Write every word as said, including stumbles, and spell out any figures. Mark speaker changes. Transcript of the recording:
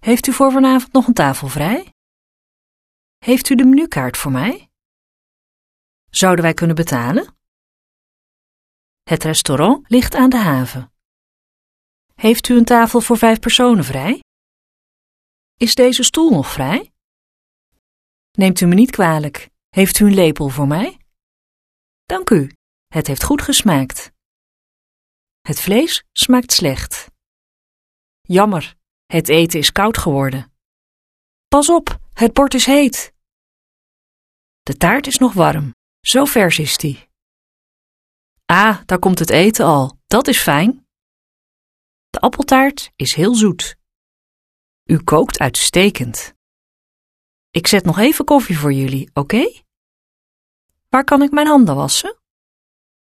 Speaker 1: Heeft u voor vanavond nog een tafel vrij? Heeft u de menukaart voor mij? Zouden wij kunnen betalen? Het restaurant ligt aan de haven. Heeft u een tafel voor vijf personen vrij? Is deze stoel nog vrij? Neemt u me niet kwalijk. Heeft u een lepel voor mij? Dank u, het heeft goed gesmaakt. Het vlees smaakt slecht. Jammer, het eten is koud geworden. Pas op, het bord is heet. De taart is nog warm, zo vers is die. Ah, daar komt het eten al, dat is fijn. De appeltaart is heel zoet. U kookt uitstekend. Ik zet nog even koffie voor jullie, oké? Waar kan ik mijn handen wassen?